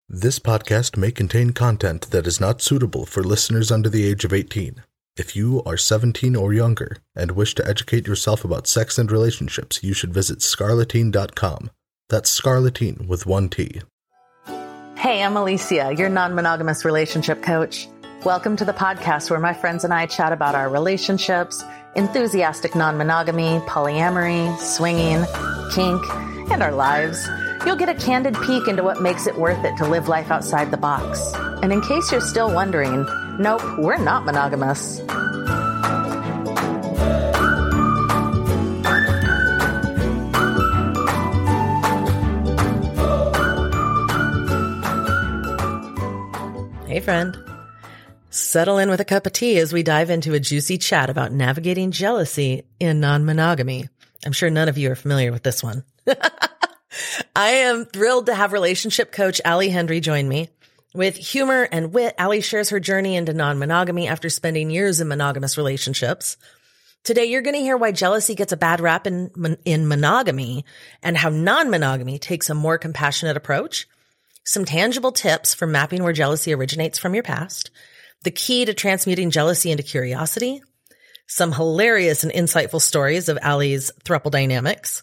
This podcast may contain content that is not suitable for listeners under the age of 18. If you are 17 or younger and wish to educate yourself about sex and relationships, you should visit scarleteen.com. That's Scarleteen with one T. Hey, I'm Alicia, your non-monogamous relationship coach. Welcome to the podcast where my friends and I chat about our relationships, enthusiastic non-monogamy, polyamory, swinging, kink, and our lives. You'll get a candid peek into what makes it worth it to live life outside the box. And in case you're still wondering, nope, we're not monogamous. Hey, friend. Settle in with a cup of tea as we dive into a juicy chat about navigating jealousy in non-monogamy. I'm sure none of you are familiar with this one. I am thrilled to have relationship coach Ali Hendry join me. With humor and wit, Ali shares her journey into non-monogamy after spending years in monogamous relationships. Today, you're going to hear why jealousy gets a bad rap in monogamy and how non-monogamy takes a more compassionate approach, some tangible tips for mapping where jealousy originates from your past, the key to transmuting jealousy into curiosity, some hilarious and insightful stories of Ali's throuple dynamics.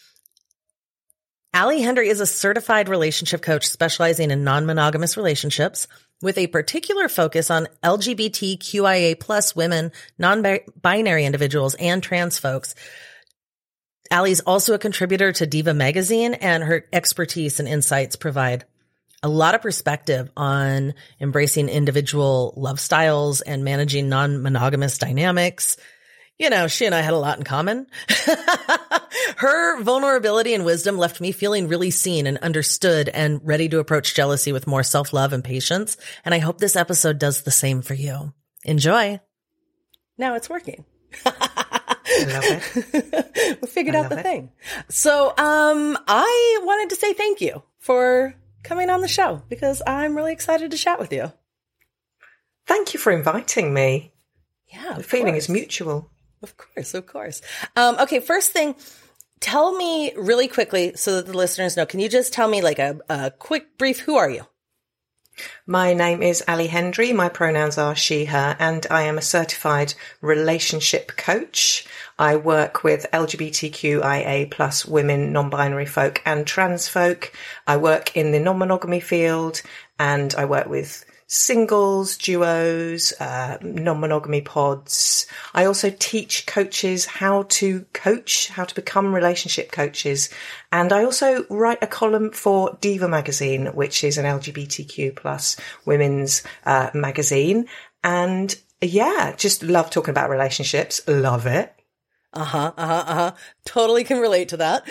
Ali Hendry is a certified relationship coach specializing in non-monogamous relationships with a particular focus on LGBTQIA plus women, non-binary individuals, and trans folks. Ali's also a contributor to Diva Magazine, and her expertise and insights provide a lot of perspective on embracing individual love styles and managing non-monogamous dynamics. You know, she and I had a lot in common. Her vulnerability and wisdom left me feeling really seen and understood and ready to approach jealousy with more self-love and patience. And I hope this episode does the same for you. Enjoy. Now it's working. I love it. We figured out the thing. So, I wanted to say thank you for coming on the show because I'm really excited to chat with you. Thank you for inviting me. Yeah. The feeling is mutual. Of course, of course. Okay, first thing, tell me really quickly so that the listeners know, can you just tell me like a quick brief, who are you? My name is Ali Hendry. My pronouns are she, her, and I am a certified relationship coach. I work with LGBTQIA plus women, non-binary folk and trans folk. I work in the non-monogamy field and I work with singles, duos, non-monogamy pods. I also teach coaches how to coach, how to become relationship coaches. And I also write a column for Diva Magazine, which is an LGBTQ plus women's magazine. And yeah, just love talking about relationships. Love it. Totally can relate to that.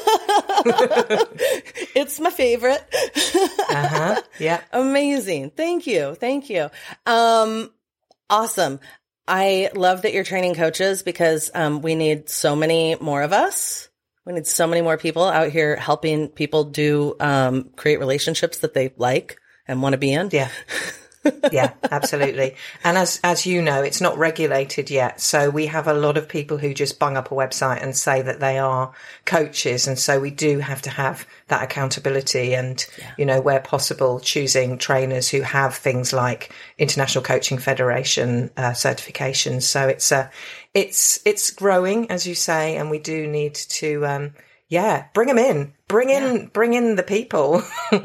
It's my favorite. Yeah. Amazing. Thank you. Thank you. Awesome. I love that you're training coaches because, we need so many more of us. We need so many more people out here helping people do, create relationships that they like and want to be in. Yeah. Yeah, absolutely. And as you know, it's not regulated yet. So we have a lot of people who just bung up a website and say that they are coaches. And so we do have to have that accountability and, you know, where possible, choosing trainers who have things like International Coaching Federation certifications. So it's growing, as you say, and we do need to, bring them in. Bring in the people.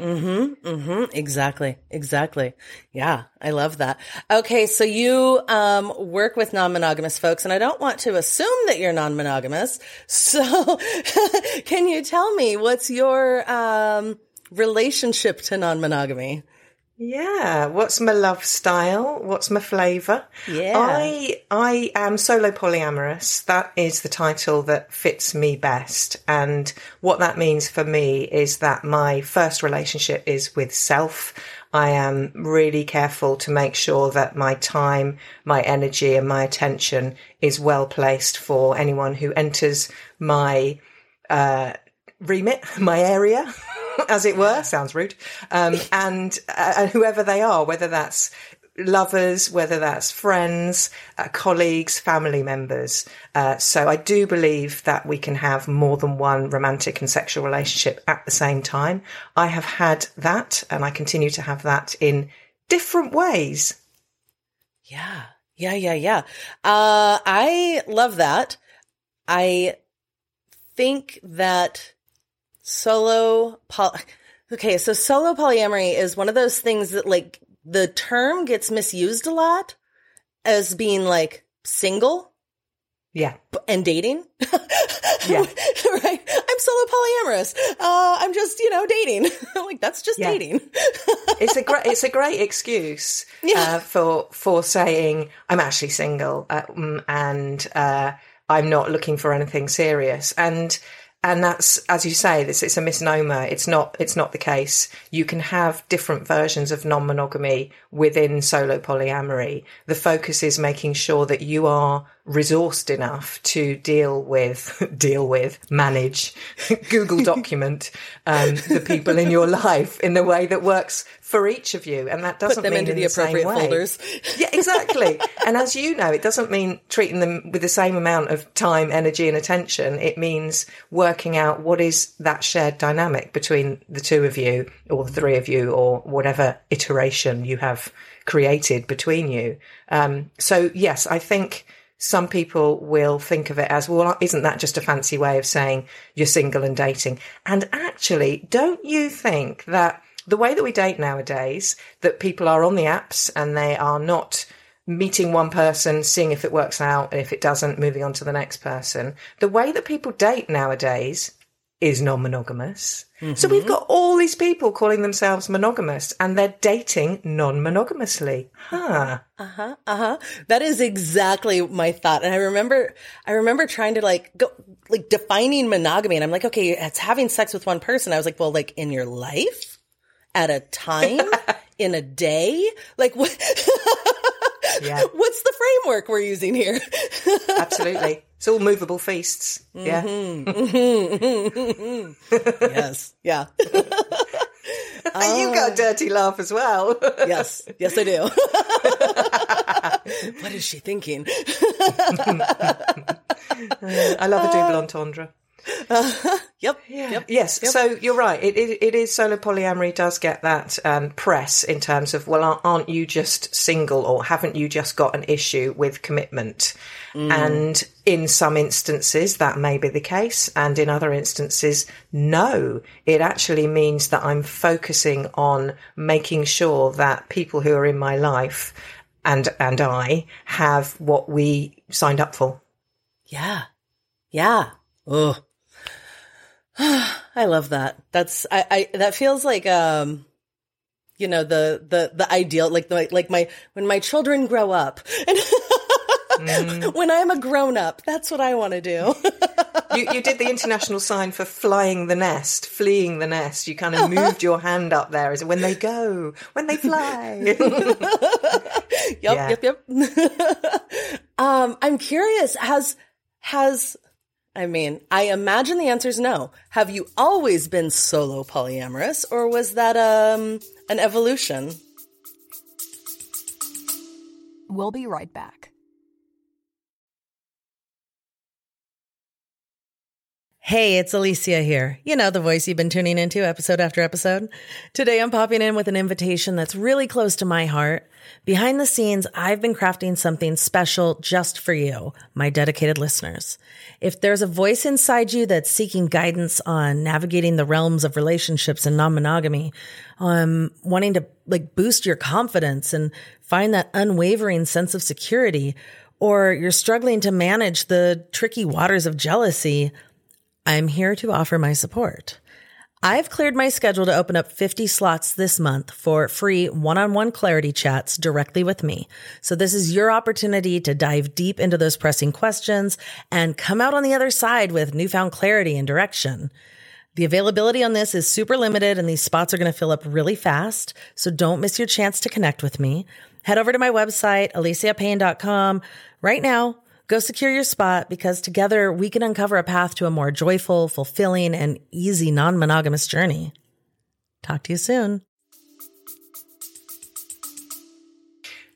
Exactly. Yeah, I love that. Okay, so you work with non-monogamous folks, and I don't want to assume that you're non-monogamous. So can you tell me what's your relationship to non-monogamy? Yeah. What's my love style? What's my flavor? Yeah. I am solo polyamorous. That is the title that fits me best. And what that means for me is that my first relationship is with self. I am really careful to make sure that my time, my energy and my attention is well placed for anyone who enters my, remit, my area. As it were, sounds rude. And whoever they are, whether that's lovers, whether that's friends, colleagues, family members. So I do believe that we can have more than one romantic and sexual relationship at the same time. I have had that, and I continue to have that in different ways. Yeah. I love that. I think that solo polyamory is one of those things that, like, the term gets misused a lot as being like single. Yeah. And dating. Yeah. Right. I'm solo polyamorous. I'm just, dating. Like, that's just dating. It's a great excuse for saying I'm actually single and I'm not looking for anything serious. And that's, as you say, it's a misnomer. It's not the case. You can have different versions of non-monogamy within solo polyamory. The focus is making sure that you are resourced enough to manage, Google document, the people in your life in the way that works for each of you. And that doesn't put them mean into in the appropriate folders. Yeah, exactly. And as you know, it doesn't mean treating them with the same amount of time, energy and attention. It means working out what is that shared dynamic between the two of you or the three of you or whatever iteration you have created between you. So yes, I think some people will think of it as, well, isn't that just a fancy way of saying you're single and dating? And actually, don't you think that the way that we date nowadays, that people are on the apps and they are not meeting one person, seeing if it works out, and if it doesn't, moving on to the next person. The way that people date nowadays is non-monogamous. Mm-hmm. So we've got all these people calling themselves monogamous and they're dating non-monogamously. That is exactly my thought. And I remember trying to go defining monogamy. And I'm like, okay, it's having sex with one person. I was like, well, like in your life, at a time, in a day, like what? Yeah. What's the framework we're using here? Absolutely. It's all movable feasts. Yeah. Yes. Yeah. And you got a dirty laugh as well. Yes. Yes, I do. What is she thinking? I love a double entendre. Yep. Yes. Yep. So you're right. It is, solo polyamory does get that press in terms of, well, aren't you just single, or haven't you just got an issue with commitment? And in some instances that may be the case, and in other instances, no. It actually means that I'm focusing on making sure that people who are in my life and I have what we signed up for. Yeah. Oh. I love that. That feels like, the ideal, when my children grow up and when I'm a grown up, that's what I want to do. You did the international sign for fleeing the nest. You kind of moved your hand up there as when they fly. Yep. I'm curious, I imagine the answer is no. Have you always been solo polyamorous, or was that an evolution? We'll be right back. Hey, it's Alicia here. You know, the voice you've been tuning into episode after episode. Today I'm popping in with an invitation that's really close to my heart. Behind the scenes, I've been crafting something special just for you, my dedicated listeners. If there's a voice inside you that's seeking guidance on navigating the realms of relationships and non-monogamy, wanting to boost your confidence and find that unwavering sense of security, or you're struggling to manage the tricky waters of jealousy, I'm here to offer my support. I've cleared my schedule to open up 50 slots this month for free one-on-one clarity chats directly with me. So this is your opportunity to dive deep into those pressing questions and come out on the other side with newfound clarity and direction. The availability on this is super limited, and these spots are going to fill up really fast. So don't miss your chance to connect with me. Head over to my website, aliciapayne.com right now. Go secure your spot, because together we can uncover a path to a more joyful, fulfilling, and easy non-monogamous journey. Talk to you soon.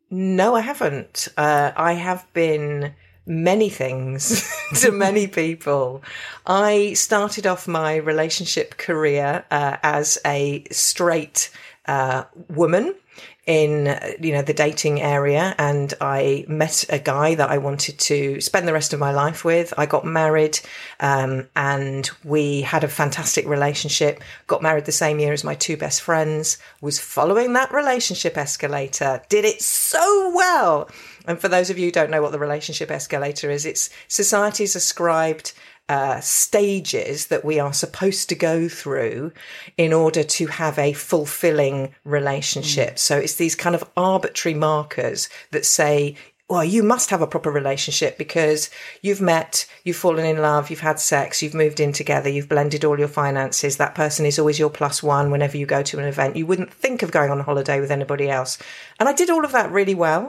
No, I haven't. I have been many things to many people. I started off my relationship career as a straight woman in the dating area, and I met a guy that I wanted to spend the rest of my life with. I got married, and we had a fantastic relationship. Got married the same year as my two best friends. Was following that relationship escalator. Did it so well. And for those of you who don't know what the relationship escalator is, it's society's ascribed stages that we are supposed to go through in order to have a fulfilling relationship. So it's these kind of arbitrary markers that say, well, you must have a proper relationship because you've met, you've fallen in love, you've had sex, you've moved in together, you've blended all your finances. That person is always your plus one whenever you go to an event. You wouldn't think of going on a holiday with anybody else. And I did all of that really well.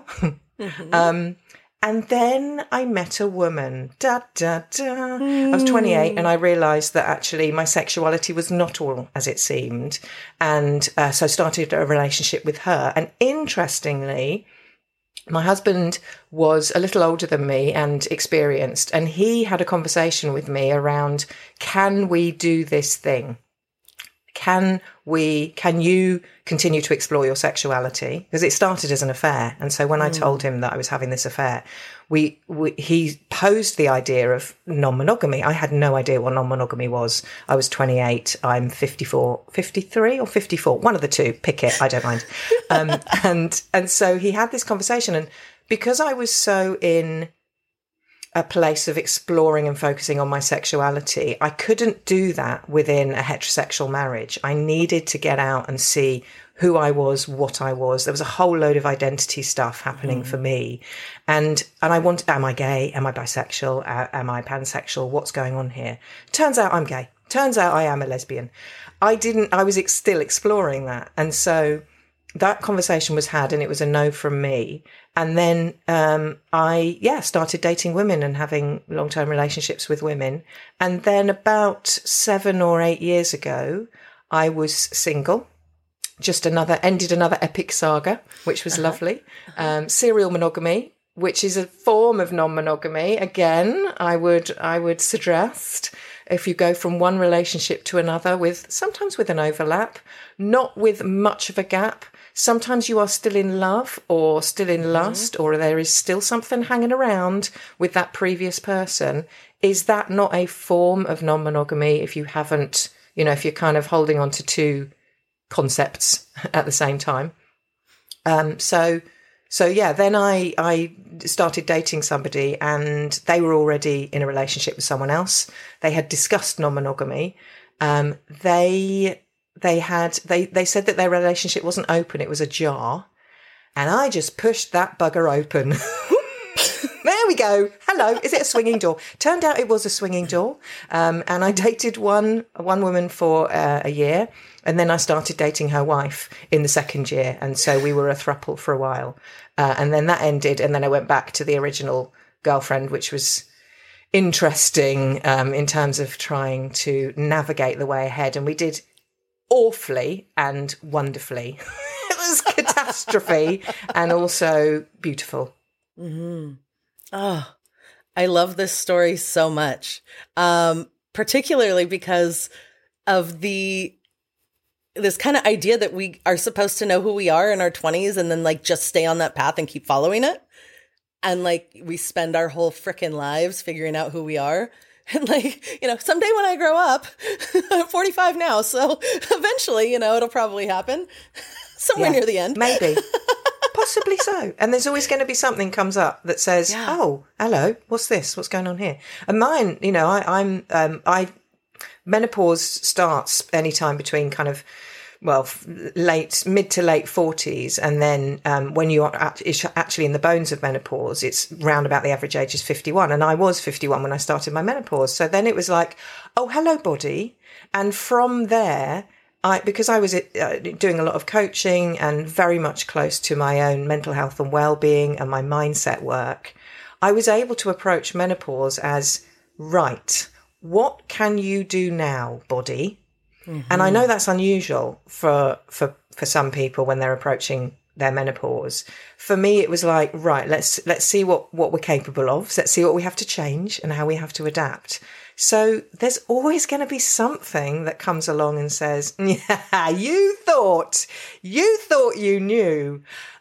And then I met a woman. I was 28 and I realised that actually my sexuality was not all as it seemed. And so started a relationship with her. And interestingly, my husband was a little older than me and experienced. And he had a conversation with me around, can we do this thing? Can you continue to explore your sexuality? Because it started as an affair. And so when I told him that I was having this affair, he posed the idea of non-monogamy. I had no idea what non-monogamy was. I was 28. I'm 53 or 54. One of the two. Pick it. I don't mind. And so he had this conversation. And because I was so in a place of exploring and focusing on my sexuality, I couldn't do that within a heterosexual marriage. I needed to get out and see who I was, what I was. There was a whole load of identity stuff happening for me. And I wanted, am I gay? Am I bisexual? Am I pansexual? What's going on here? Turns out I'm gay. Turns out I am a lesbian. I was still exploring that. And so that conversation was had and it was a no from me. And then I started dating women and having long-term relationships with women. And then about 7 or 8 years ago, I was single. Ended another epic saga, which was lovely. Serial monogamy, which is a form of non-monogamy. Again, I would suggest if you go from one relationship to another sometimes with an overlap, not with much of a gap. Sometimes you are still in love or still in lust, or there is still something hanging around with that previous person. Is that not a form of non-monogamy if you haven't, if you're kind of holding on to two concepts at the same time? So then I started dating somebody and they were already in a relationship with someone else. They had discussed non-monogamy. They said that their relationship wasn't open, it was ajar. And I just pushed that bugger open. There we go. Hello. Is it a swinging door? Turned out it was a swinging door. And I dated one woman for a year. And then I started dating her wife in the second year. And so we were a throuple for a while. And then that ended. And then I went back to the original girlfriend, which was interesting in terms of trying to navigate the way ahead. And we did awfully and wonderfully. It was catastrophe and also beautiful. Mm-hmm. Oh, I love this story so much, particularly because of this kind of idea that we are supposed to know who we are in our 20s and then just stay on that path and keep following it. And we spend our whole frickin' lives figuring out who we are. And someday when I grow up, I'm 45 now, so eventually, it'll probably happen somewhere near the end. Maybe. Possibly so. And there's always going to be something comes up that says, oh, hello, what's this? What's going on here? And mine, menopause starts anytime between kind of, mid to late 40s. And then when you are actually in the bones of menopause, it's round about the average age is 51. And I was 51 when I started my menopause. So then it was like, oh, hello, body. And from there, because I was doing a lot of coaching and very much close to my own mental health and well-being and my mindset work, I was able to approach menopause as, right, what can you do now, body? Mm-hmm. And I know that's unusual for some people when they're approaching their menopause. For me, it was like, right, let's see what we're capable of. Let's see what we have to change and how we have to adapt. So there's always going to be something that comes along and says, yeah, you thought you knew.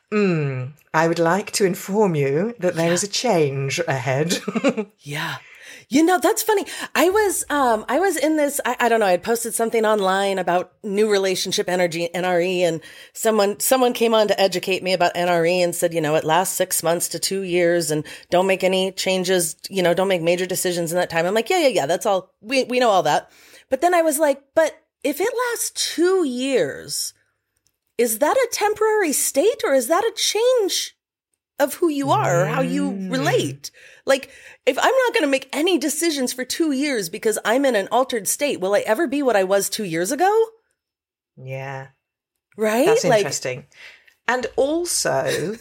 I would like to inform you that there is a change ahead. Yeah. You know, that's funny. I was in this, I don't know, I had posted something online about new relationship energy, NRE, and someone came on to educate me about NRE and said, you know, it lasts 6 months to 2 years and don't make any changes, you know, don't make major decisions in that time. I'm like, yeah, that's all. We know all that. But then I was like, but if it lasts 2 years, is that a temporary state or is that a change of who you are or how you relate? Like, if I'm not going to make any decisions for 2 years because I'm in an altered state, will I ever be what I was 2 years ago? Yeah. Right? That's interesting. And also,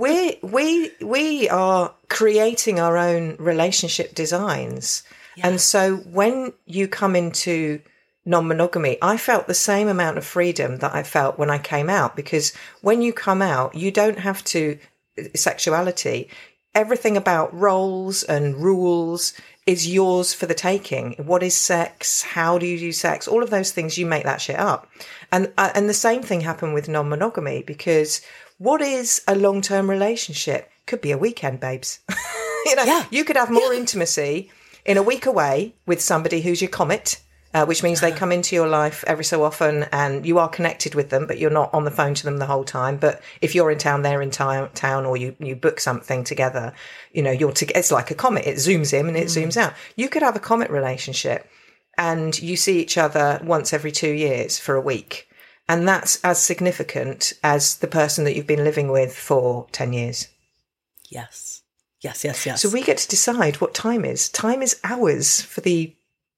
we are creating our own relationship designs. Yeah. And so when you come into non-monogamy, I felt the same amount of freedom that I felt when I came out, because when you come out, you don't have to sexuality. Everything about roles and rules is yours for the taking. What is sex? How do you do sex? All of those things, you make that shit up. And the same thing happened with non-monogamy, because what is a long-term relationship? Could be a weekend, babes. You could have more intimacy in a week away with somebody who's your comet, which means they come into your life every so often and you are connected with them, but you're not on the phone to them the whole time. But if you're in town, they're in town, or you book something together, you know, it's like a comet. It zooms in and it zooms out. You could have a comet relationship and you see each other once every 2 years for a week. And that's as significant as the person that you've been living with for 10 years. Yes. So we get to decide what time is. Time is ours for the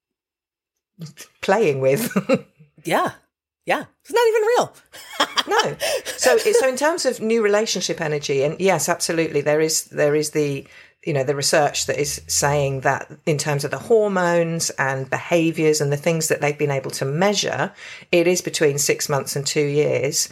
playing with. Yeah. It's not even real. No. So in terms of new relationship energy, and yes, absolutely, there is the, you know, the research that is saying that in terms of the hormones and behaviors and the things that they've been able to measure, it is between 6 months and 2 years.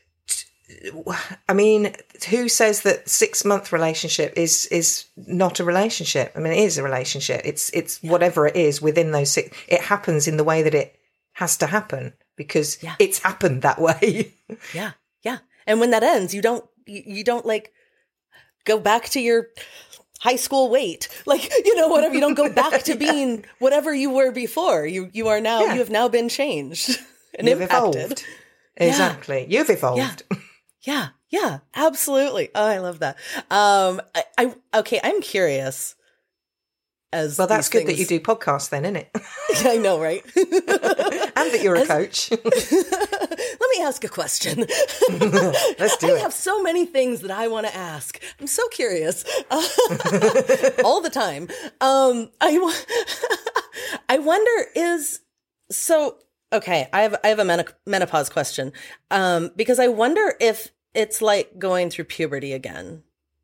I mean, who says that 6 month relationship is not a relationship? I mean, it is a relationship. It's whatever it is within those six. It happens in the way that it has to happen because it's happened that way. Yeah. And when that ends, you don't like go back to your high school weight, like, you know, whatever. You don't go back to being whatever you were before. You are now. You have now been changed and You've impacted. Evolved. Exactly. You've evolved. Yeah, absolutely. Oh, I love that. I'm curious. As well, that's good that you do podcasts then, isn't it? Yeah, I know, right? And that you're a coach. Let me ask a question. Let's do it. I have so many things that I want to ask. I'm so curious. All the time. I wonder okay, I have a menopause question. Because I wonder if it's like going through puberty again.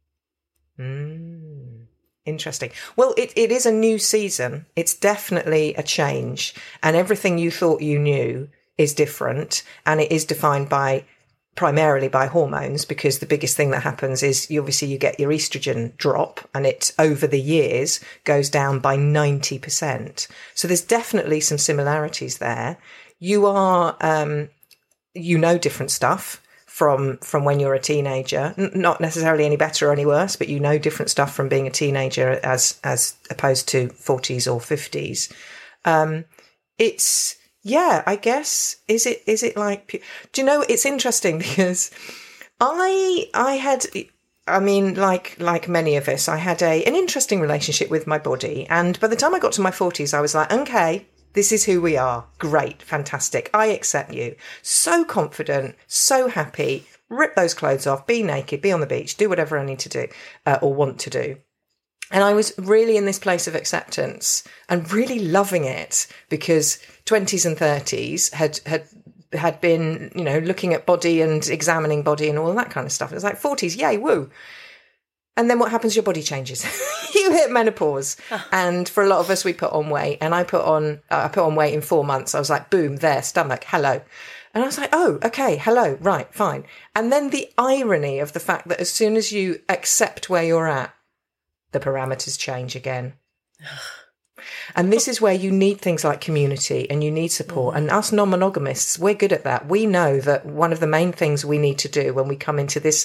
Interesting. Well, it is a new season. It's definitely a change. And everything you thought you knew is different. And it is defined primarily by hormones, because the biggest thing that happens is you get your estrogen drop, and it over the years goes down by 90%. So there's definitely some similarities there. You are, different stuff from when you're a teenager, not necessarily any better or any worse, but different stuff from being a teenager as opposed to 40s or 50s. I guess, is it like, do you know, it's interesting because like many of us, I had an interesting relationship with my body. And by the time I got to my 40s, I was like, okay, this is who we are. Great. Fantastic. I accept you. So confident, so happy. Rip those clothes off, be naked, be on the beach, do whatever I need to do or want to do. And I was really in this place of acceptance and really loving it, because 20s and 30s had been, looking at body and examining body and all that kind of stuff. It was like 40s, yay, woo. And then what happens? Your body changes. You hit menopause. And for a lot of us, we put on weight. And I put on weight in 4 months. I was like, boom, there, stomach, hello. And I was like, oh, okay, hello, right, fine. And then the irony of the fact that as soon as you accept where you're at, the parameters change again. And this is where you need things like community and you need support. And us non-monogamists, we're good at that. We know that one of the main things we need to do when we come into this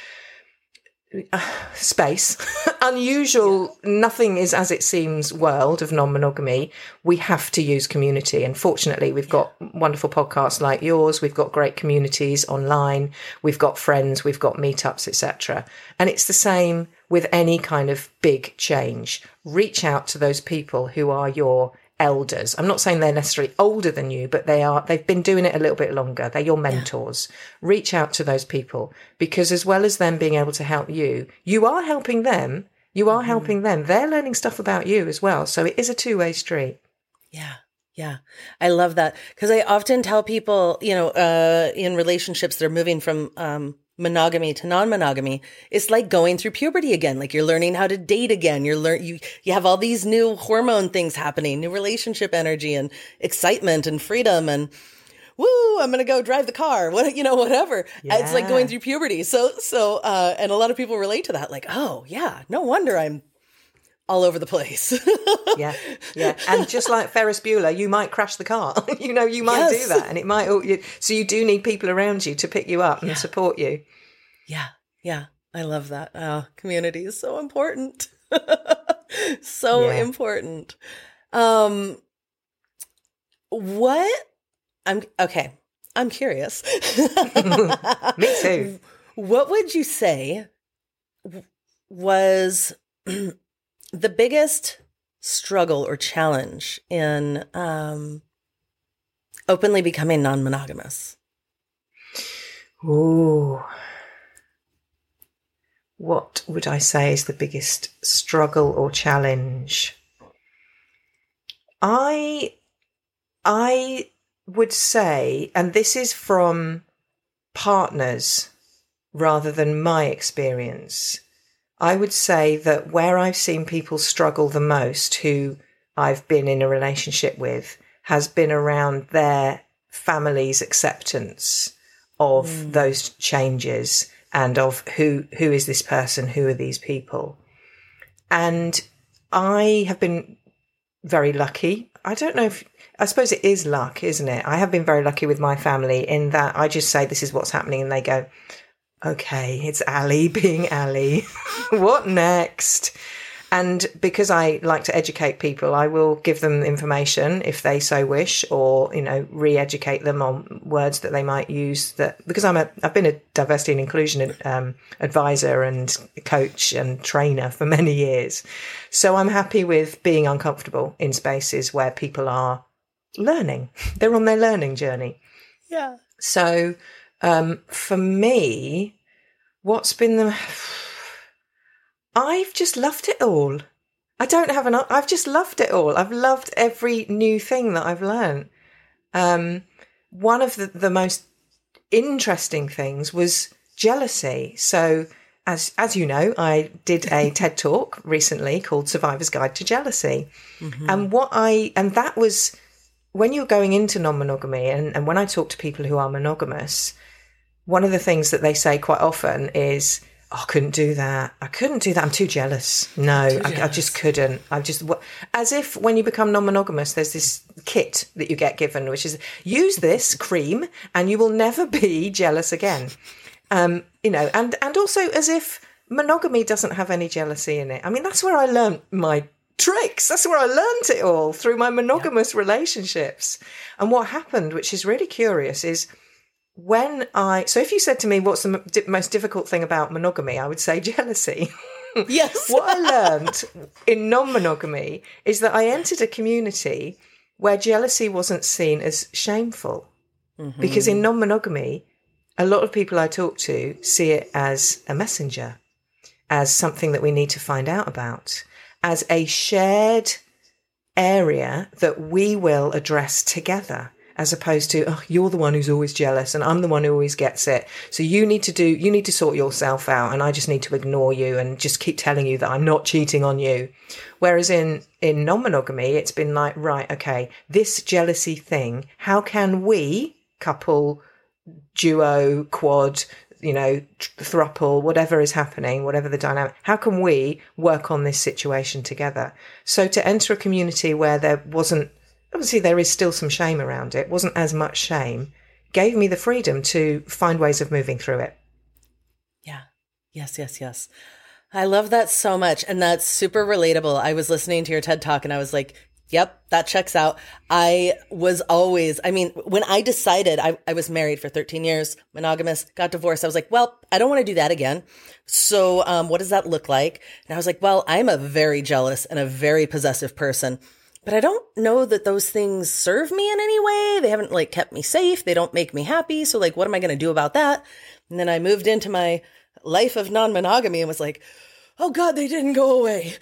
space, unusual, nothing is as it seems world of non-monogamy, we have to use community. And fortunately, we've got wonderful podcasts like yours. We've got great communities online. We've got friends. We've got meetups, etc. And it's the same with any kind of big change. Reach out to those people who are your elders. I'm not saying they're necessarily older than you, but they've been doing it a little bit longer. They're your mentors. Reach out to those people, because as well as them being able to help you, you are helping them. You are helping them. They're learning stuff about you as well. So it is a two-way street. Yeah. Yeah. I love that, because I often tell people, in relationships that are moving from, monogamy to non-monogamy, it's like going through puberty again. Like you're learning how to date again. You have all these new hormone things happening, new relationship energy and excitement and freedom and woo, I'm going to go drive the car. Whatever. Yeah. It's like going through puberty. So, and a lot of people relate to that. Like, oh yeah, no wonder I'm all over the place. Yeah. And just like Ferris Bueller, you might crash the car. You might do that, and it might. So you do need people around you to pick you up and support you. Yeah. I love that. Community is so important. So important. I'm curious. Me too. What would you say was the biggest struggle or challenge in openly becoming non-monogamous? Ooh. What would I say is the biggest struggle or challenge? I would say, and this is from partners rather than my experience, I would say that where I've seen people struggle the most who I've been in a relationship with has been around their family's acceptance of those changes and of who is this person, who are these people. And I have been very lucky. I suppose it is luck, isn't it? I have been very lucky with my family in that I just say, this is what's happening. And they go, okay, it's Ali being Ali. What next? And because I like to educate people, I will give them information if they so wish, or, re-educate them on words that they might use, because I've been a diversity and inclusion advisor and coach and trainer for many years. So I'm happy with being uncomfortable in spaces where people are learning. They're on their learning journey. Yeah. So, for me, what's been I've just loved it all. I've just loved it all. I've loved every new thing that I've learned. One of the most interesting things was jealousy. So as you know, I did a TED Talk recently called Survivor's Guide to Jealousy. Mm-hmm. And that was when you're going into non-monogamy, and when I talk to people who are monogamous, one of the things that they say quite often is, I couldn't do that. I'm too jealous. No, I just couldn't. As if when you become non-monogamous, there's this kit that you get given, which is use this cream and you will never be jealous again. And also as if monogamy doesn't have any jealousy in it. I mean, that's where I learned my tricks. That's where I learned it all, through my monogamous relationships. And what happened, which is really curious, is so if you said to me, what's the most difficult thing about monogamy, I would say jealousy. Yes. What I learned in non-monogamy is that I entered a community where jealousy wasn't seen as shameful. Mm-hmm. Because in non-monogamy, a lot of people I talk to see it as a messenger, as something that we need to find out about, as a shared area that we will address together. As opposed to, you're the one who's always jealous and I'm the one who always gets it. So you need to sort yourself out, and I just need to ignore you and just keep telling you that I'm not cheating on you. Whereas in non-monogamy, it's been like, right, okay, this jealousy thing, how can we couple, duo, quad, throuple, whatever is happening, whatever the dynamic, how can we work on this situation together? So to enter a community where there wasn't, obviously there is still some shame around it, wasn't as much shame, gave me the freedom to find ways of moving through it. Yeah. Yes. I love that so much. And that's super relatable. I was listening to your TED Talk and I was like, yep, that checks out. I was always, when I decided, I was married for 13 years, monogamous, got divorced. I was like, well, I don't want to do that again. So what does that look like? And I was like, well, I'm a very jealous and a very possessive person, but I don't know that those things serve me in any way. They haven't kept me safe. They don't make me happy. So what am I going to do about that? And then I moved into my life of non-monogamy and was like, oh God, they didn't go away.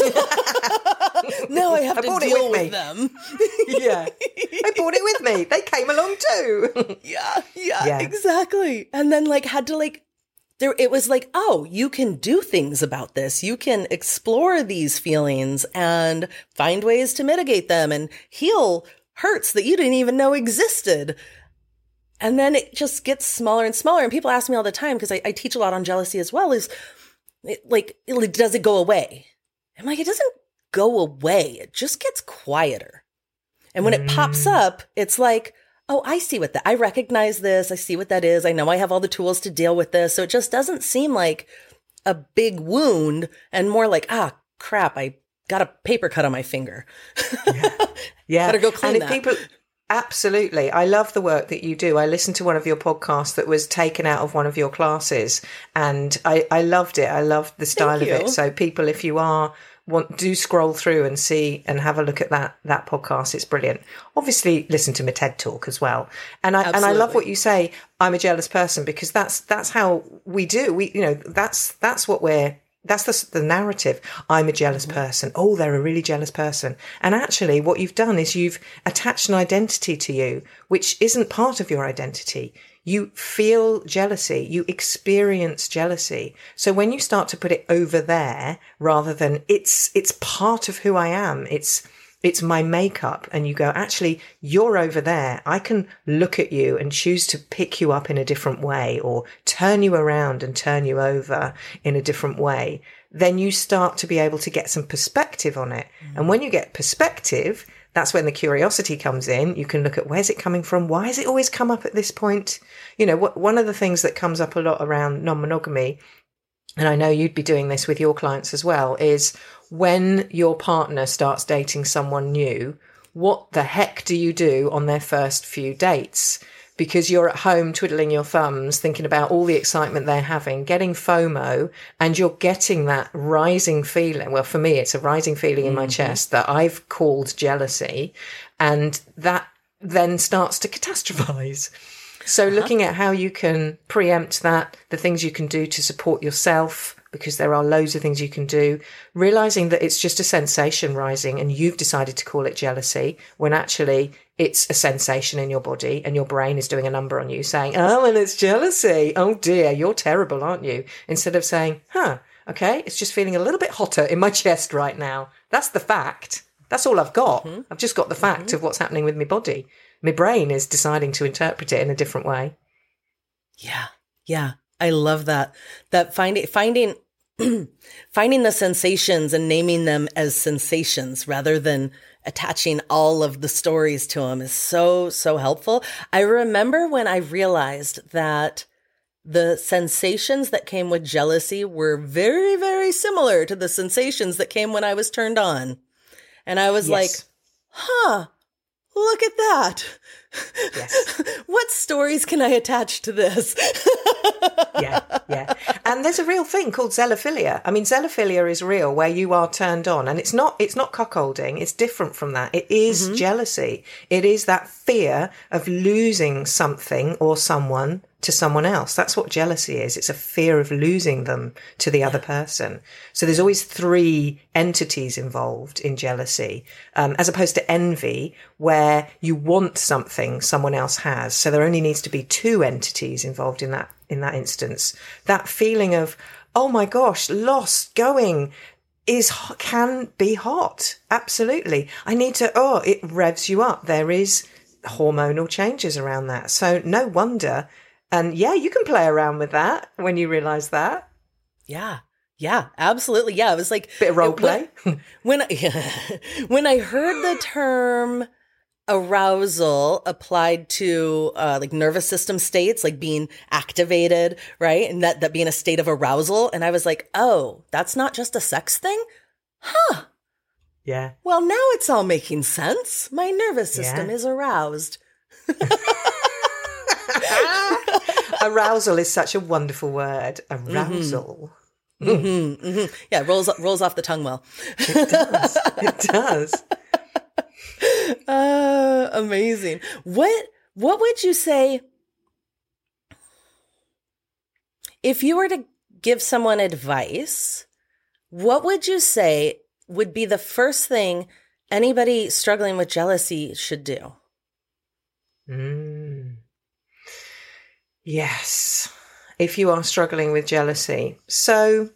Now I have to deal with them. Yeah. I brought it with me. They came along too. Yeah, exactly. And then had to it was oh, you can do things about this. You can explore these feelings and find ways to mitigate them and heal hurts that you didn't even know existed. And then it just gets smaller and smaller. And people ask me all the time, because I teach a lot on jealousy as well, is does it go away? I'm like, it doesn't go away. It just gets quieter. And when it pops up, it's like, oh, I see I recognize this. I see what that is. I know I have all the tools to deal with this. So it just doesn't seem like a big wound and more like, crap, I got a paper cut on my finger. Yeah. Better go clean that. Absolutely. I love the work that you do. I listened to one of your podcasts that was taken out of one of your classes and I loved it. I loved the style of it. So people, if you do scroll through and see and have a look at that podcast. It's brilliant. Obviously listen to my TED Talk as well. And I love what you say. I'm a jealous person, because that's how we do. That's the narrative. I'm a jealous person. Oh, they're a really jealous person. And actually what you've done is you've attached an identity to you, which isn't part of your identity. You feel jealousy. You experience jealousy. So when you start to put it over there, rather than it's part of who I am, it's my makeup, and you go, actually, you're over there. I can look at you and choose to pick you up in a different way, or turn you around and turn you over in a different way. Then you start to be able to get some perspective on it. And when you get perspective, that's when the curiosity comes in. You can look at, where's it coming from? Why has it always come up at this point? One of the things that comes up a lot around non-monogamy, and I know you'd be doing this with your clients as well, is when your partner starts dating someone new, what the heck do you do on their first few dates? Because you're at home twiddling your thumbs, thinking about all the excitement they're having, getting FOMO, and you're getting that rising feeling. Well, for me, it's a rising feeling in my chest that I've called jealousy, and that then starts to catastrophize. So looking at how you can preempt that, the things you can do to support yourself, because there are loads of things you can do, realizing that it's just a sensation rising and you've decided to call it jealousy, when actually it's a sensation in your body and your brain is doing a number on you saying, oh, and it's jealousy. Oh dear, you're terrible, aren't you? Instead of saying, okay, it's just feeling a little bit hotter in my chest right now. That's the fact. That's all I've got. I've just got the fact of what's happening with my body. My brain is deciding to interpret it in a different way. Yeah. I love that. That finding the sensations and naming them as sensations rather than attaching all of the stories to them is so, so helpful. I remember when I realized that the sensations that came with jealousy were very, very similar to the sensations that came when I was turned on. And I was like, look at that. Yes. What stories can I attach to this? Yeah. And there's a real thing called zelophilia. I mean, zelophilia is real, where you are turned on, and it's not cuckolding. It's different from that. It is jealousy. It is that fear of losing something or someone to someone else. That's what jealousy is. It's a fear of losing them to the other person. So there's always three entities involved in jealousy, as opposed to envy, where you want something someone else has. So there only needs to be two entities involved in that instance. That feeling of, oh my gosh, lost, going, can be hot. Absolutely. I need to, it revs you up. There is hormonal changes around that. So no wonder. And yeah, you can play around with that when you realize that. Yeah. Yeah, absolutely. Yeah. It was like bit of role play. When I heard the term arousal applied to like nervous system states, like being activated, right? And that being a state of arousal. And I was like, oh, that's not just a sex thing? Huh. Yeah. Well, now it's all making sense. My nervous system is aroused. Arousal is such a wonderful word. Arousal. Yeah, rolls off the tongue well. It does. It does. Amazing. What would you say if you were to give someone advice? What would you say would be the first thing anybody struggling with jealousy should do? Yes. If you are struggling with jealousy. So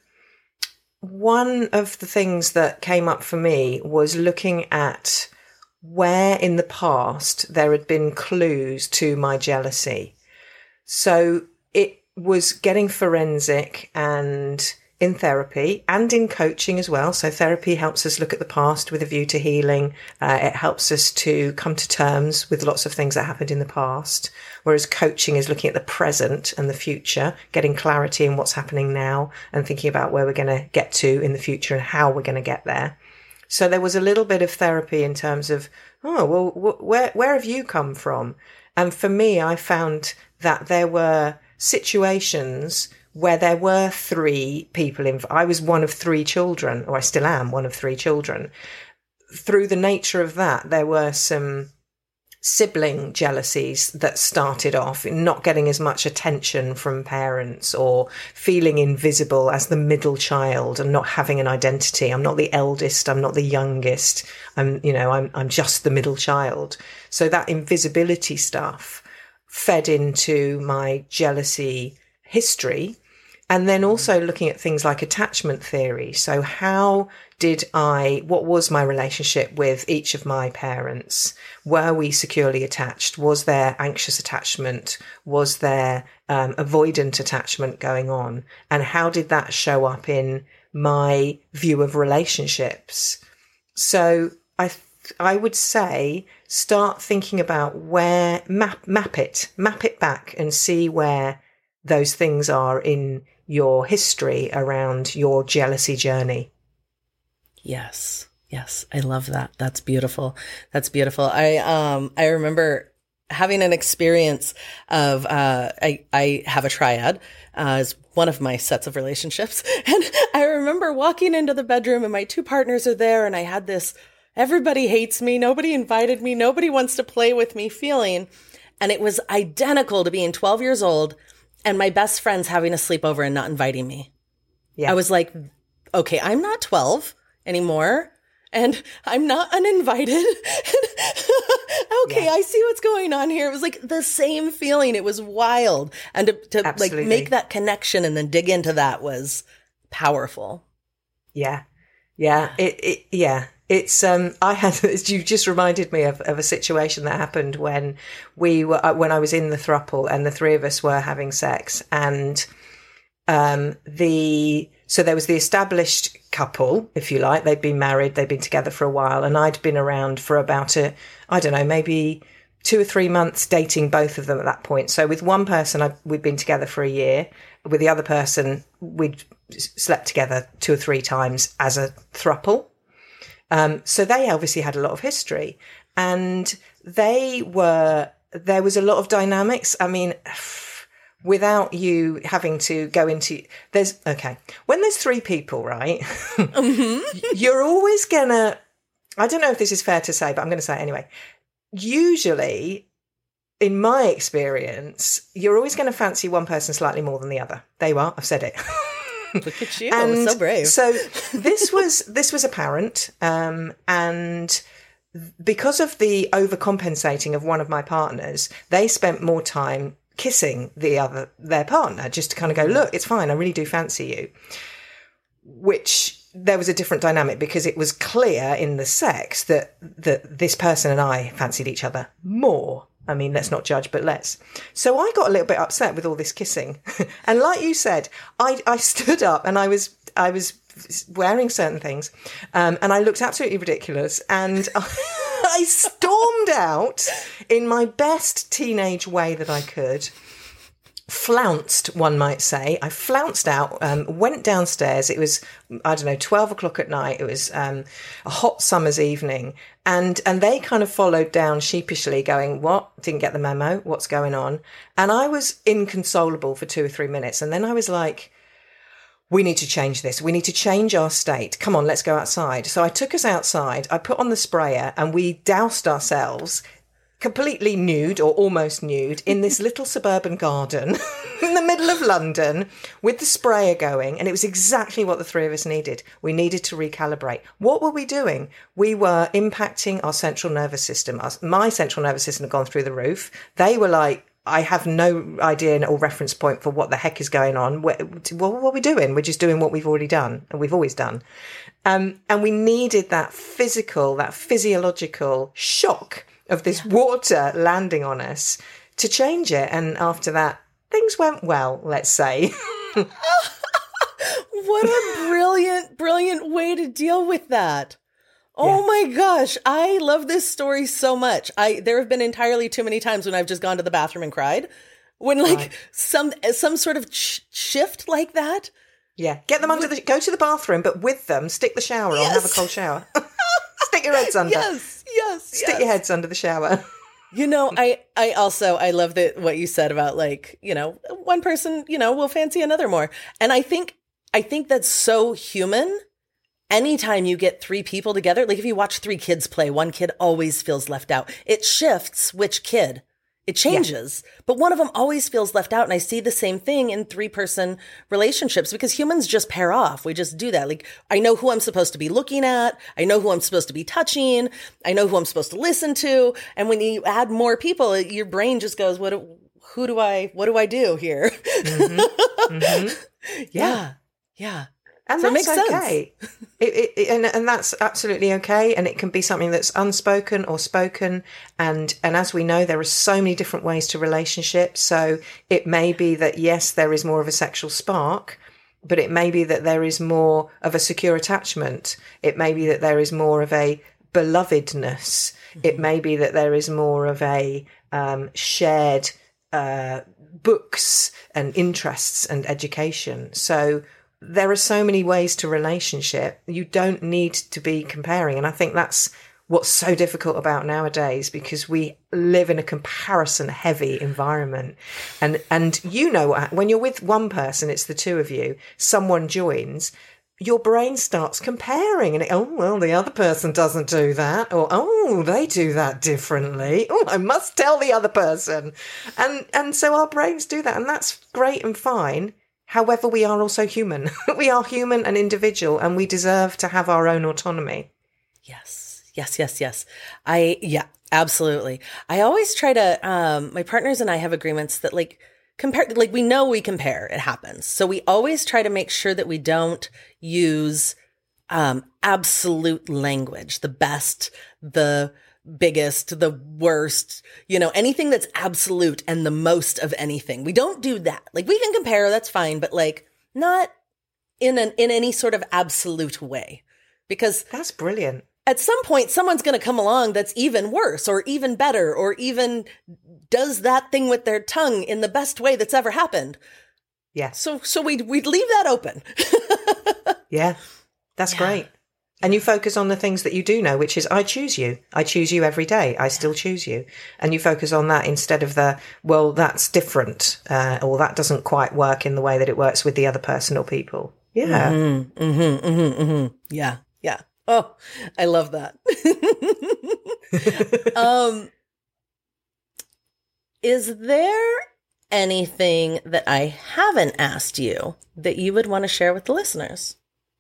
one of the things that came up for me was looking at where in the past there had been clues to my jealousy. So it was getting forensic and in therapy and in coaching as well. So therapy helps us look at the past with a view to healing. It helps us to come to terms with lots of things that happened in the past. Whereas coaching is looking at the present and the future, getting clarity in what's happening now and thinking about where we're going to get to in the future and how we're going to get there. So there was a little bit of therapy in terms of, where have you come from? And for me, I found that there were situations where there were three people I was one of three children, or I still am one of three children. Through the nature of that, there were some sibling jealousies that started off in not getting as much attention from parents or feeling invisible as the middle child and not having an identity. I'm not the eldest. I'm not the youngest. I'm just the middle child. So that invisibility stuff fed into my jealousy history. And then also looking at things like attachment theory. So what was my relationship with each of my parents? Were we securely attached? Was there anxious attachment? Was there avoidant attachment going on? And how did that show up in my view of relationships? So I would say start thinking about where, map it back and see where those things are in your history around your jealousy journey. Yes. I love that. That's beautiful. I remember having an experience of, I have a triad, as one of my sets of relationships. And I remember walking into the bedroom and my two partners are there. And I had this, everybody hates me. Nobody invited me. Nobody wants to play with me feeling. And it was identical to being 12 years old and my best friends having a sleepover and not inviting me. Yeah. I was like, okay, I'm not 12 anymore and I'm not uninvited. Okay, yeah. I see what's going on here. It was like the same feeling. It was wild. And to like make that connection and then dig into that was powerful. Yeah. Yeah. It's, you just reminded me of a situation that happened when when I was in the throuple and the three of us were having sex and, so there was the established couple, if you like. They'd been married, they'd been together for a while, and I'd been around for about maybe 2 or 3 months dating both of them at that point. So with one person, we'd been together for a year. With the other person, we'd slept together 2 or 3 times as a throuple. So they obviously had a lot of history, and there was a lot of dynamics. I mean, without you having to go into, when there's 3 people, right? Mm-hmm. You're always gonna, I don't know if this is fair to say, but I'm going to say it anyway. Usually, in my experience, you're always going to fancy one person slightly more than the other. There you are. I've said it. Look at you. And so brave. So this was apparent. And because of the overcompensating of one of my partners, they spent more time kissing their partner just to kind of go, look, it's fine. I really do fancy you. Which there was a different dynamic because it was clear in the sex that this person and I fancied each other more. I mean, let's not judge, but let's. So I got a little bit upset with all this kissing. And like you said, I stood up and I was wearing certain things, and I looked absolutely ridiculous. And I stormed out in my best teenage way that I could. Flounced, one might say. I flounced out, went downstairs. It was, 12 o'clock at night. It was a hot summer's evening. And they kind of followed down sheepishly going, what? Didn't get the memo? What's going on? And I was inconsolable for 2 or 3 minutes. And then I was like, we need to change this. We need to change our state. Come on, let's go outside. So I took us outside. I put on the sprayer and we doused ourselves completely nude or almost nude in this little suburban garden in the middle of London with the sprayer going. And it was exactly what the three of us needed. We needed to recalibrate. What were we doing? We were impacting our central nervous system. My central nervous system had gone through the roof. They were like, I have no idea or reference point for what the heck is going on. What are we doing? We're just doing what we've already done and we've always done. And we needed that physiological shock of this water landing on us to change it. And after that, things went well, let's say. What a brilliant way to deal with that. Oh my gosh. I love this story so much. There have been entirely too many times when I've just gone to the bathroom and cried. When some sort of shift like that. Yeah. Get them go to the bathroom, but with them, stick the shower on, have a cold shower. Stick your heads under. Yes. Stick your heads under the shower. I love what you said about one person, will fancy another more. And I think that's so human. Anytime you get 3 people together, like if you watch 3 kids play, one kid always feels left out. It shifts which kid. It changes, but one of them always feels left out. And I see the same thing in 3-person relationships because humans just pair off. We just do that. Like, I know who I'm supposed to be looking at. I know who I'm supposed to be touching. I know who I'm supposed to listen to. And when you add more people, your brain just goes, what do I do here? Mm-hmm. Mm-hmm. Yeah. And so that's it makes okay. And that's absolutely okay. And it can be something that's unspoken or spoken. And as we know, there are so many different ways to relationships. So it may be that, yes, there is more of a sexual spark, but it may be that there is more of a secure attachment. It may be that there is more of a belovedness. Mm-hmm. It may be that there is more of a shared books and interests and education. So there are so many ways to relationship. You don't need to be comparing. And I think that's what's so difficult about nowadays because we live in a comparison heavy environment. And when you're with one person, it's the two of you, someone joins, your brain starts comparing and the other person doesn't do that. Or, they do that differently. I must tell the other person. And so our brains do that. And that's great and fine. However, we are also human. We are human and individual, and we deserve to have our own autonomy. Yes. Absolutely. I always try to, my partners and I have agreements that we know we compare, it happens. So we always try to make sure that we don't use, absolute language, the best, the biggest, the worst, anything that's absolute and the most of anything. We don't do that. We can compare, that's fine, but not in any sort of absolute way, because that's brilliant. At some point, someone's going to come along that's even worse or even better, or even does that thing with their tongue in the best way that's ever happened. Yeah. So we'd leave that open. Yeah. That's great. And you focus on the things that you do know, which is I choose you. I choose you every day. I still choose you. And you focus on that instead of that's different, or that doesn't quite work in the way that it works with the other person or people. Yeah. Mm-hmm, mm-hmm, mm-hmm, mm-hmm. Yeah. Yeah. Oh, I love that. Is there anything that I haven't asked you that you would want to share with the listeners?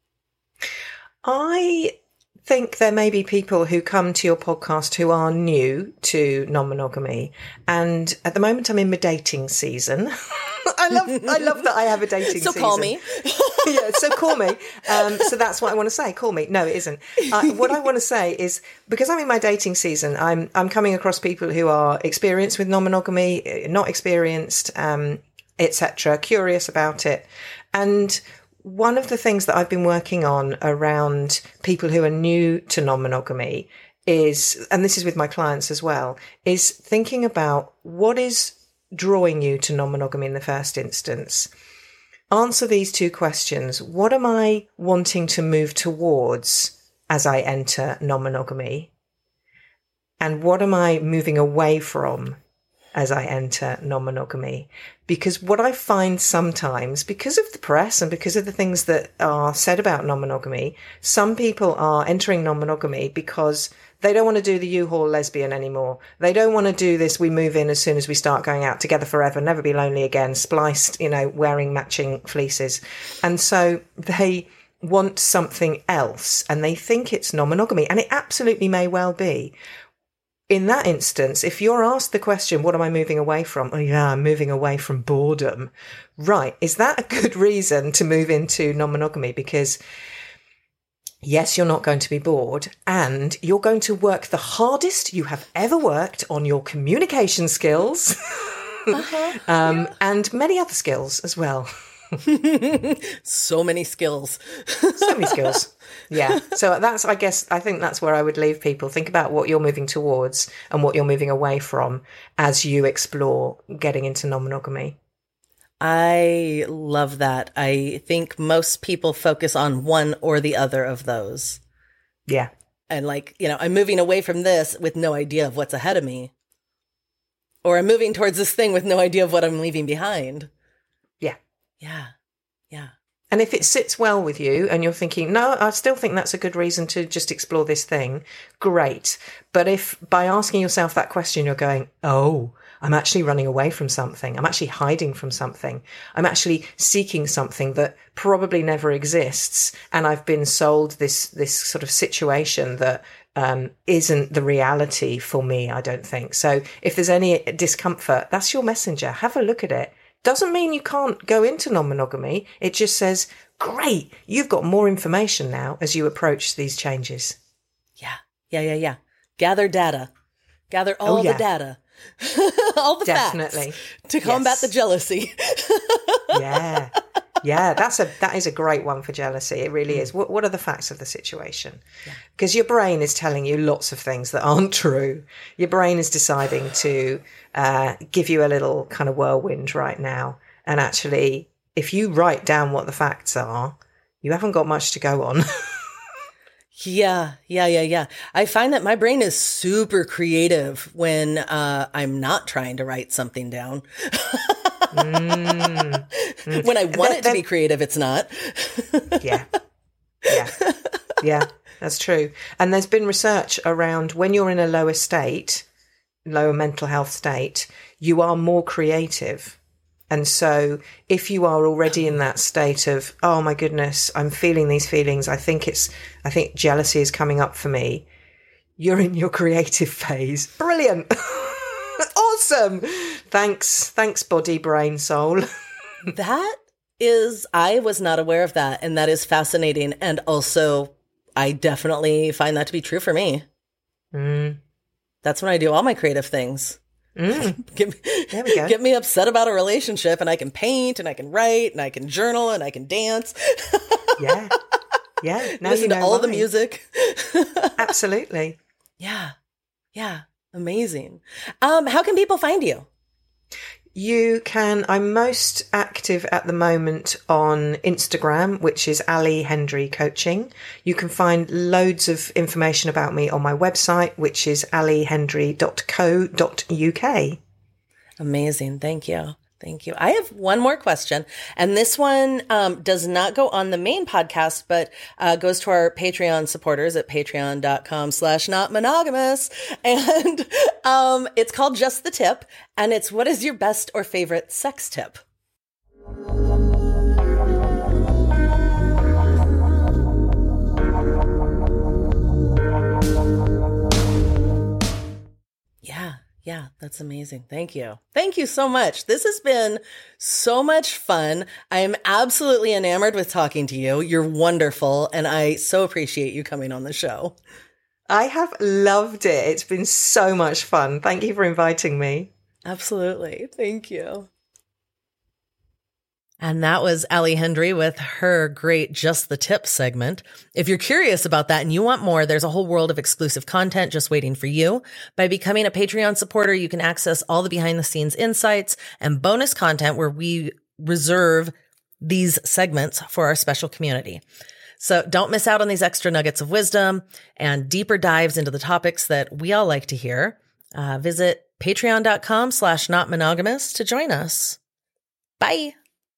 I think there may be people who come to your podcast who are new to non-monogamy. And at the moment I'm in my dating season. I love that I have a dating season. So call me. Yeah, so call me. So that's what I want to say. Call me. No, it isn't. What I want to say is, because I'm in my dating season, I'm coming across people who are experienced with non-monogamy, not experienced, etc., curious about it. And one of the things that I've been working on around people who are new to non-monogamy is, and this is with my clients as well, is thinking about what is drawing you to non-monogamy in the first instance. Answer these two questions. What am I wanting to move towards as I enter non-monogamy? And what am I moving away from as I enter non-monogamy? Because what I find sometimes, because of the press and because of the things that are said about non-monogamy, some people are entering non-monogamy because they don't want to do the U-Haul lesbian anymore. They don't want to do this, we move in as soon as we start going out together forever, never be lonely again, spliced, wearing matching fleeces. And so they want something else and they think it's non-monogamy, and it absolutely may well be. In that instance, if you're asked the question, what am I moving away from? Oh yeah, I'm moving away from boredom. Right. Is that a good reason to move into non-monogamy? Because yes, you're not going to be bored, and you're going to work the hardest you have ever worked on your communication skills, and many other skills as well. So many skills. So many skills. Yeah. So I think that's where I would leave people. Think about what you're moving towards and what you're moving away from as you explore getting into non-monogamy. I love that. I think most people focus on one or the other of those. Yeah. And I'm moving away from this with no idea of what's ahead of me. Or I'm moving towards this thing with no idea of what I'm leaving behind. Yeah. Yeah. Yeah. And if it sits well with you and you're thinking, no, I still think that's a good reason to just explore this thing, great. But if by asking yourself that question, you're going, oh, I'm actually running away from something. I'm actually hiding from something. I'm actually seeking something that probably never exists. And I've been sold this sort of situation that isn't the reality for me, I don't think. So if there's any discomfort, that's your messenger. Have a look at it. Doesn't mean you can't go into non-monogamy. It just says, great, you've got more information now as you approach these changes. Yeah. Gather data. Gather all the data. All the Definitely. facts to combat the jealousy. Yeah. That is a great one for jealousy. It really is. What are the facts of the situation? Because your brain is telling you lots of things that aren't true. Your brain is deciding to give you a little kind of whirlwind right now. And actually, if you write down what the facts are, you haven't got much to go on. Yeah. I find that my brain is super creative when I'm not trying to write something down. When I want it to be creative, it's not. Yeah, that's true. And there's been research around when you're in a lower mental health state, you are more creative. And so if you are already in that state of, oh my goodness, I'm feeling these feelings, I think jealousy is coming up for me, you're in your creative phase. Brilliant. Awesome. Thanks, body, brain, soul. I was not aware of that. And that is fascinating. And also, I definitely find that to be true for me. That's when I do all my creative things. There we go. Get me upset about a relationship and I can paint and I can write and I can journal and I can dance. Yeah. Now listen to all the music. Absolutely. Yeah. Amazing. How can people find you? I'm most active at the moment on Instagram, which is Ali Hendry Coaching. You can find loads of information about me on my website, which is alihendry.co.uk. Amazing. Thank you. I have one more question, and this one does not go on the main podcast, but goes to our Patreon supporters at patreon.com/notmonogamous. And it's called Just the Tip, and it's, what is your best or favorite sex tip? Yeah. That's amazing. Thank you. Thank you so much. This has been so much fun. I am absolutely enamored with talking to you. You're wonderful. And I so appreciate you coming on the show. I have loved it. It's been so much fun. Thank you for inviting me. Absolutely. Thank you. And that was Ali Hendry with her great Just the Tip segment. If you're curious about that and you want more, there's a whole world of exclusive content just waiting for you. By becoming a Patreon supporter, you can access all the behind the scenes insights and bonus content where we reserve these segments for our special community. So don't miss out on these extra nuggets of wisdom and deeper dives into the topics that we all like to hear. Visit patreon.com/notmonogamous to join us. Bye.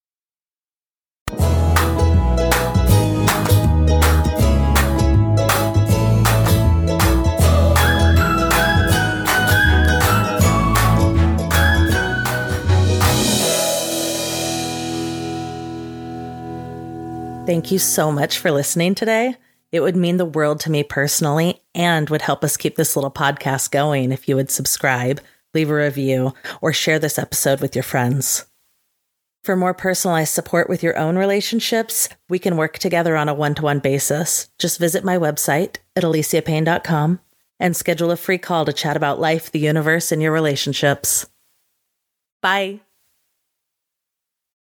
Thank you so much for listening today. It would mean the world to me personally and would help us keep this little podcast going if you would subscribe, leave a review, or share this episode with your friends. For more personalized support with your own relationships, we can work together on a one-to-one basis. Just visit my website at aliciapayne.com and schedule a free call to chat about life, the universe, and your relationships. Bye.